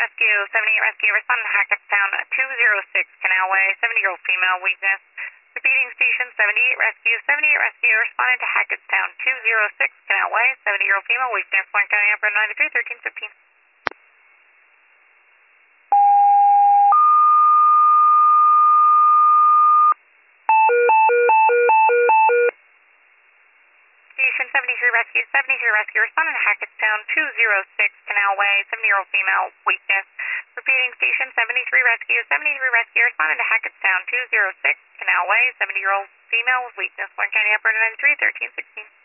Rescue, 78 Rescue, responding to Hackettstown, 206 Canal Way, 70-year-old female, weakness. Repeating station, 78 Rescue, 78 Rescue, responding to Hackettstown, 206 Canal Way, 70-year-old female, weakness, Warren County, Amber 93, 1315. Station 73 Rescue, 73 Rescue, responding to Hackettstown, 206 Canal Way, 70-year-old female, weakness. Repeating station 73 Rescue, 73 Rescue, responding to Hackettstown, 206 Canal Way, 70-year-old female with weakness, Warren County, Upper 93, 1316.